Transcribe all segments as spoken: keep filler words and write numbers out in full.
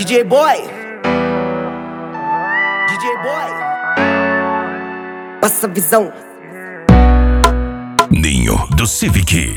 D J Boy, D J Boy, passa a visão. Ninho do Civic.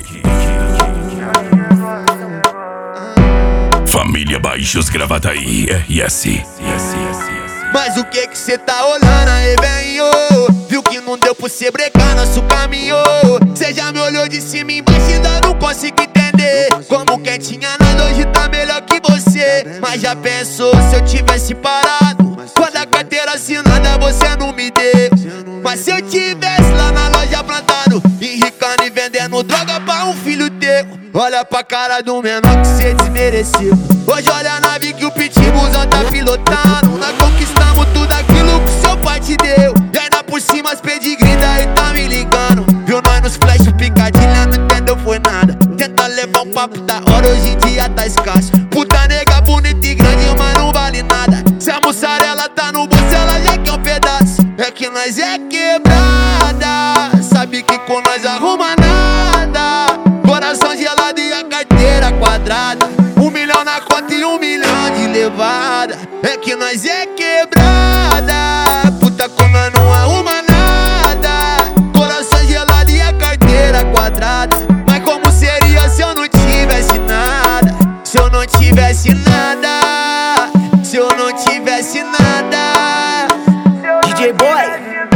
Família Baixos Gravataí, R S. Mas o que que cê tá olhando aí, velho? Viu que não deu pra cê brecar nosso caminho? Cê já me olhou de cima e embaixo e ainda não consigo entender como quem tinha nada hoje tá melhor que você. Mas já pensou se eu tivesse parado quando a carteira assinada você não me deu? Mas se eu tivesse lá na loja plantado, enricando e vendendo droga pra um filho teu, olha pra cara do menor que cê desmereceu. Hoje olha a nave que o pitbullzão tá pilotando. Nós conquistamos tudo aquilo que seu pai te deu. E ainda por cima as pedigree daí tá me ligando. Viu nós nos flash picadilha, não entendeu foi nada. Tenta levar um papo da hora, hoje em dia tá escasso. Puta nega bonita e grande, mas não vale nada. Se a mussarela tá no bolso, ela já quer um pedaço. É que nós é quebrada, sabe que com nós arruma nada. Coração gelado e a carteira quadrada. Um milhão na conta e um milhão de levada. É que nós é quebrada, puta como nós não arruma nada. Coração gelado e a carteira quadrada. Mas como seria se eu não tivesse nada? Se eu não tivesse nada, se eu não tivesse nada. D J Boy,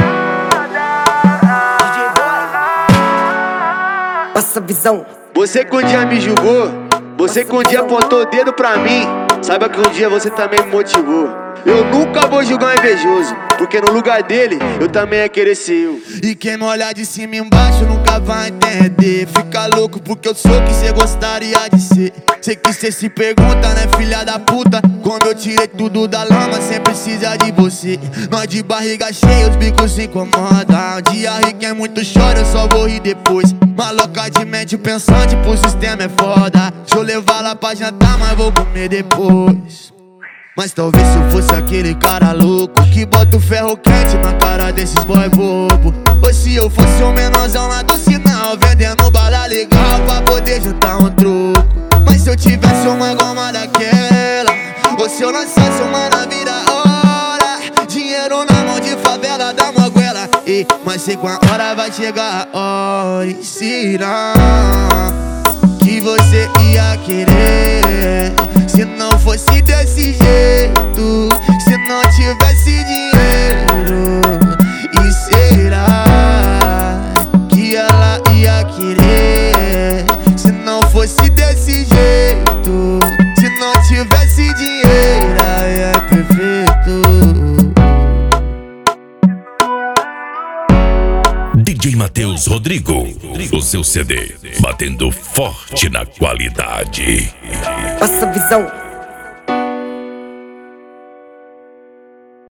D J Boy, passa a visão. Você que um dia me julgou, você que um dia apontou o dedo pra mim, saiba que um dia você também me motivou. Eu nunca vou julgar um invejoso, porque no lugar dele, eu também ia querer ser eu. E quem me olhar de cima e embaixo nunca vai entender. Fica louco porque eu sou o que cê gostaria de ser. Sei que cê se pergunta, né, filha da puta, como eu tirei tudo da lama sem precisar de você. Nós de barriga cheia, os bicos se incomodam. Um dia ri quem muito chora, eu só vou rir depois. Maloca de mente pensante, pro sistema é foda. Deixa eu levar lá pra jantar, mas vou comer depois. Mas talvez se eu fosse aquele cara louco que bota o ferro quente na cara desses boy bobo. Ou se eu fosse o menorzão lá do sinal, vendendo bala legal pra poder juntar um troco. Mas se eu tivesse uma goma daquela, ou se eu lançasse uma na vida hora, dinheiro na mão de favela da moguela. E, mas sei com a hora vai chegar a hora. E será que você ia querer se não fosse desse jeito? Se não tivesse dinheiro? E será que ela ia querer se não fosse desse jeito? Se não tivesse dinheiro, é perfeito. D J Matheus Rodrigo, o seu C D, batendo forte na qualidade. Passa a visão.